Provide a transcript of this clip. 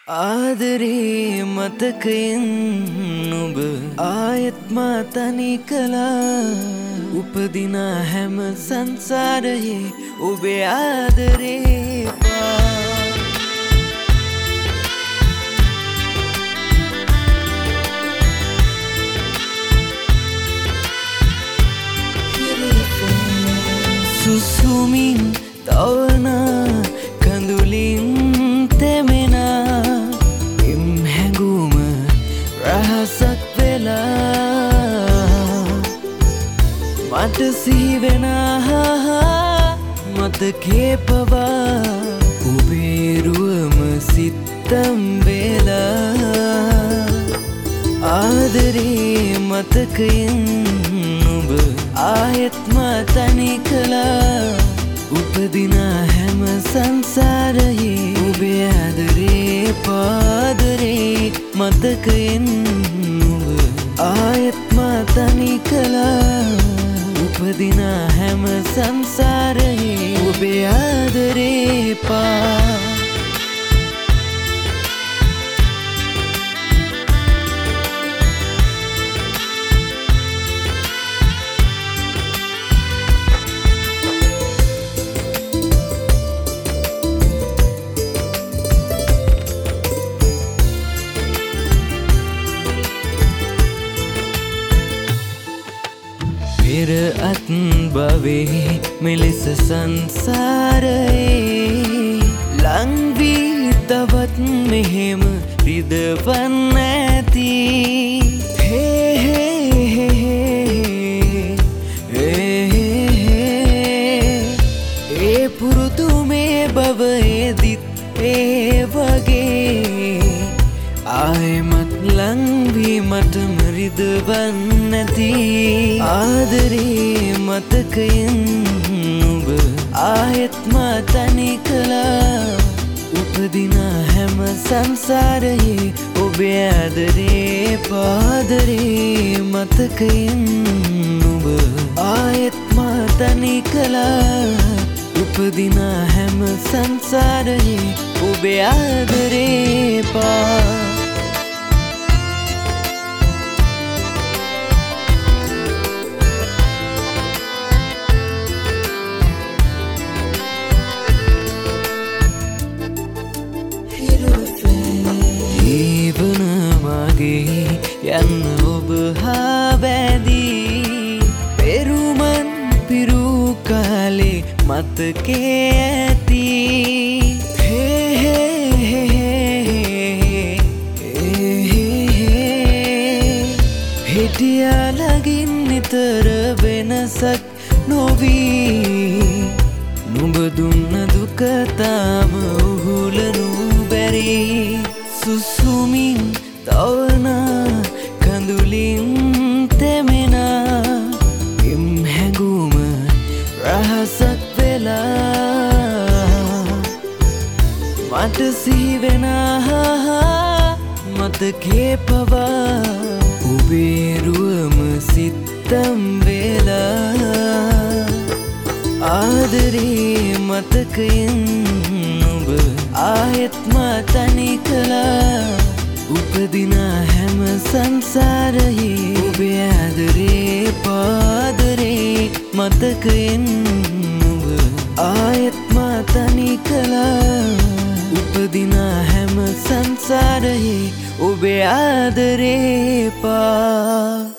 ආදරේ මතකයෙන් ඔබ ආයෙත් මා තනි කළා. උපදින හැම සංසාරයේ ඔබේ ආදරේ සුසුමින් තවන කඳුලින් තෙමෙනා එම් හැඟුම රහසක් වෙලා මට සිහිවෙනා මතකේ පවා ඔබේ රුවම සිත්තම් වෙලා ආදරේ මතකයෙන් ඔබ ආයෙත් මා තනි කළා. උපදින හැම සංසාරයේ ඔබේ ආදරේ පාදරේ මතකයෙන් ඔබ ආයෙත් මා තනි කළා. උපදින හැම සංසාරයේ ඔබේ ආදරේ පෙර අත් භවයේ මෙලෙස සංසාරයේ ලංවී තවත් මෙහෙම රිදවන්න ඇති. ඒ පුරුදු මේ භවයේදිත් ඒ වගේ ආයෙමත් ලංවී මටම රිදවන්න ඇති. ආදරේ මතකයෙන් ඔබ ආයෙත් මා තනි කළා. උපදින හැම සංසාරයේ ඔබේ ආදරේ පාදරේ මතකයෙන් ඔබ ආයෙත් මා තනි කළා. උපදින හැම සංසාරයේ ඔබේ ආදරේ ජීවන මගේ යන්න ඔබ හා බැඳී පෙරුමන් පිරූ කාලේ මතකේ ඇති. හිටියාලගින් නිතර වෙනසක් නොවී නුඹ දුන්න දුක තාම උහුලනු බැරි. සුසුමින් තවන කඳුලින් තෙමෙනා එම් හැඟුම රහසක් වෙලා මට සිහිවෙනා මතකේ පවා ඔබේ රුවම සිත්තම් වෙලා ආදරේ මතකයෙන් ඔබ ආයෙත් මා තනි කළා. උපදින හැම සංසාරයේ ඔබේ ආදරේ පාදරේ මතකයෙන් ඔබ ආයෙත් මා තනි කළා. උපදින හැම සංසාරයේ ඔබේ ආදරේ